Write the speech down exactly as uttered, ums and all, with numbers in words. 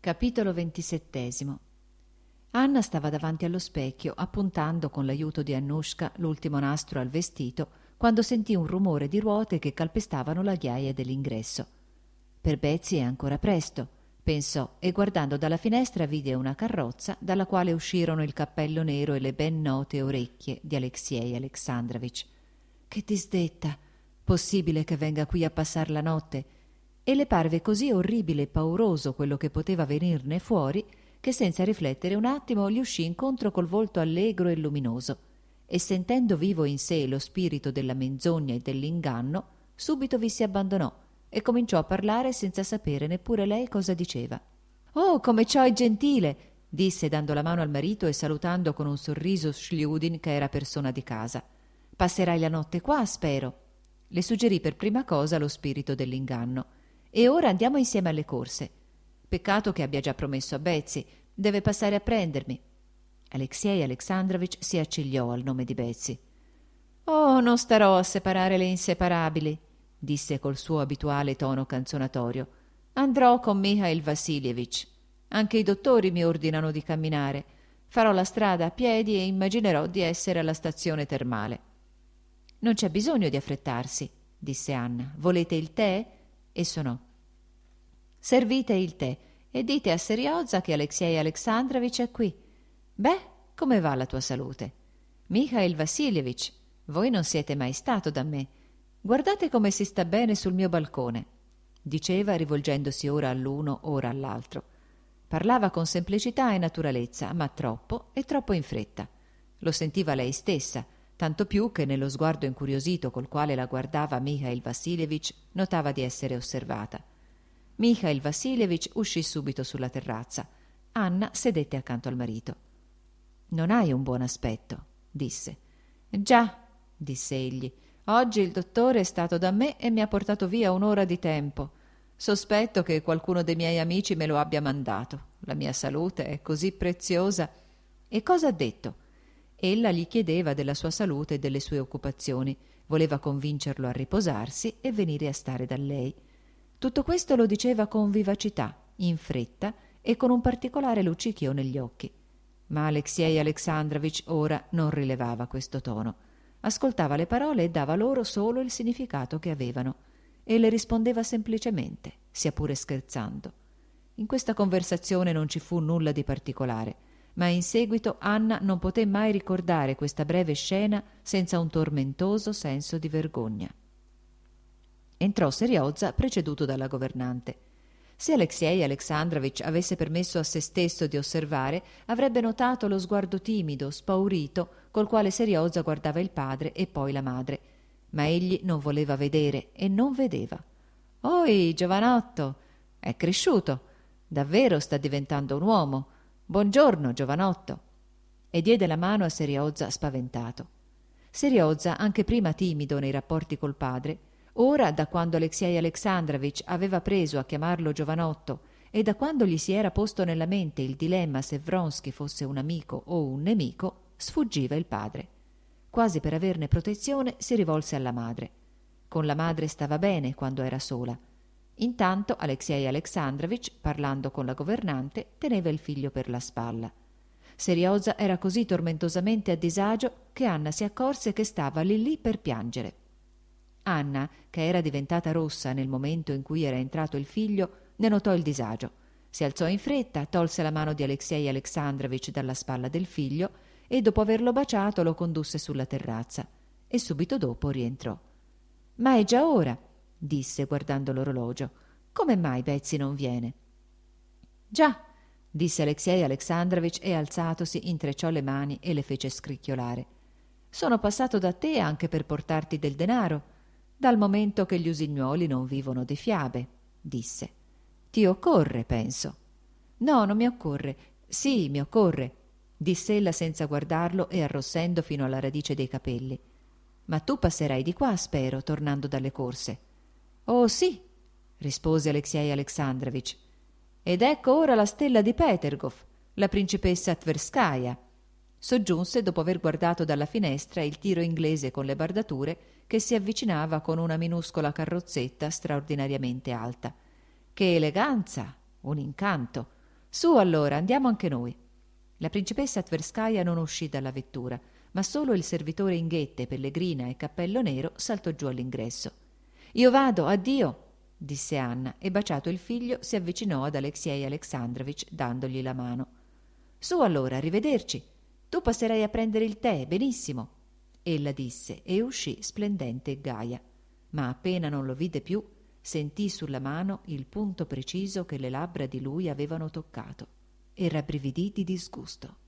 Capitolo ventisettesimo. Anna stava davanti allo specchio, appuntando con l'aiuto di Annushka l'ultimo nastro al vestito, quando sentì un rumore di ruote che calpestavano la ghiaia dell'ingresso. Per Betsy è ancora presto, pensò, e guardando dalla finestra vide una carrozza dalla quale uscirono il cappello nero e le ben note orecchie di Aleksej Aleksandrovich. Che disdetta! Possibile che venga qui a passar la notte? E le parve così orribile e pauroso quello che poteva venirne fuori che senza riflettere un attimo gli uscì incontro col volto allegro e luminoso e, sentendo vivo in sé lo spirito della menzogna e dell'inganno, subito vi si abbandonò e cominciò a parlare senza sapere neppure lei cosa diceva. «Oh, come ciò è gentile!» disse dando la mano al marito e salutando con un sorriso Sliudin, che era persona di casa. «Passerai la notte qua, spero?» Le suggerì per prima cosa lo spirito dell'inganno. «E ora andiamo insieme alle corse. Peccato che abbia già promesso a Betsy, deve passare a prendermi». Aleksej Aleksandrovich si accigliò al nome di Betsy. «Oh, non starò a separare le inseparabili», disse col suo abituale tono canzonatorio. «Andrò con Mihail Vassilievich. Anche i dottori mi ordinano di camminare. Farò la strada a piedi e immaginerò di essere alla stazione termale». «Non c'è bisogno di affrettarsi», disse Anna. «Volete il tè?» E sonò. «Servite il tè e dite a Seriozza che Aleksej Aleksandrovich è qui. Beh, come va la tua salute?» «Mihail Vassilievich, voi non siete mai stato da me. Guardate come si sta bene sul mio balcone», diceva rivolgendosi ora all'uno ora all'altro. Parlava con semplicità e naturalezza, ma troppo e troppo in fretta. Lo sentiva lei stessa, tanto più che nello sguardo incuriosito col quale la guardava Mihail Vassilievich notava di essere osservata. Mihail Vassilievich uscì subito sulla terrazza. Anna sedette accanto al marito. «Non hai un buon aspetto», disse. «Già», disse egli, «oggi il dottore è stato da me e mi ha portato via un'ora di tempo. Sospetto che qualcuno dei miei amici me lo abbia mandato. La mia salute è così preziosa». «E cosa ha detto?» Ella gli chiedeva della sua salute e delle sue occupazioni, voleva convincerlo a riposarsi e venire a stare da lei. Tutto questo lo diceva con vivacità, in fretta e con un particolare luccichio negli occhi. Ma Aleksej Aleksandrovich ora non rilevava questo tono. Ascoltava le parole e dava loro solo il significato che avevano, e le rispondeva semplicemente, sia pure scherzando. In questa conversazione non ci fu nulla di particolare, ma in seguito Anna non poté mai ricordare questa breve scena senza un tormentoso senso di vergogna. Entrò Seriozza preceduto dalla governante. Se Aleksej Aleksandrovich avesse permesso a se stesso di osservare, avrebbe notato lo sguardo timido, spaurito, col quale Seriozza guardava il padre e poi la madre. Ma egli non voleva vedere e non vedeva. «Oi, giovanotto! È cresciuto! Davvero sta diventando un uomo! Buongiorno, giovanotto!» E diede la mano a Seriozza spaventato. Seriozza, anche prima timido nei rapporti col padre, ora, da quando Aleksej Aleksandrovich aveva preso a chiamarlo giovanotto e da quando gli si era posto nella mente il dilemma se Vronsky fosse un amico o un nemico, sfuggiva il padre. Quasi per averne protezione si rivolse alla madre. Con la madre stava bene quando era sola. Intanto Aleksej Aleksandrovich, parlando con la governante, teneva il figlio per la spalla. Seriozza era così tormentosamente a disagio che Anna si accorse che stava lì lì per piangere. Anna, che era diventata rossa nel momento in cui era entrato il figlio, ne notò il disagio. Si alzò in fretta, tolse la mano di Aleksej Aleksandrovich dalla spalla del figlio e, dopo averlo baciato, lo condusse sulla terrazza e subito dopo rientrò. «Ma è già ora», disse guardando l'orologio. «Come mai Betsy non viene?» «Già», disse Aleksej Aleksandrovich e, alzatosi, intrecciò le mani e le fece scricchiolare. «Sono passato da te anche per portarti del denaro, dal momento che gli usignuoli non vivono di fiabe», disse. «Ti occorre, penso». «No, non mi occorre. Sì, mi occorre», disse ella senza guardarlo e arrossendo fino alla radice dei capelli. «Ma tu passerai di qua, spero, tornando dalle corse». «Oh sì», rispose Aleksej Aleksandrovich. «Ed ecco ora la stella di Petergov, la principessa Tverskaja», soggiunse dopo aver guardato dalla finestra il tiro inglese con le bardature che si avvicinava con una minuscola carrozzetta straordinariamente alta. «Che eleganza! Un incanto! Su allora, andiamo anche noi. La principessa Tverskaja non uscì dalla vettura, ma solo il servitore in ghette, pellegrina e cappello nero saltò giù all'ingresso. Io vado, addio, disse Anna, e baciato il figlio si avvicinò ad Alexei Alexandrovich dandogli la mano. Su allora, arrivederci. Tu passerai a prendere il tè, benissimo. Ella disse e uscì splendente e gaia, ma appena non lo vide più, sentì sulla mano il punto preciso che le labbra di lui avevano toccato e rabbrividì di disgusto.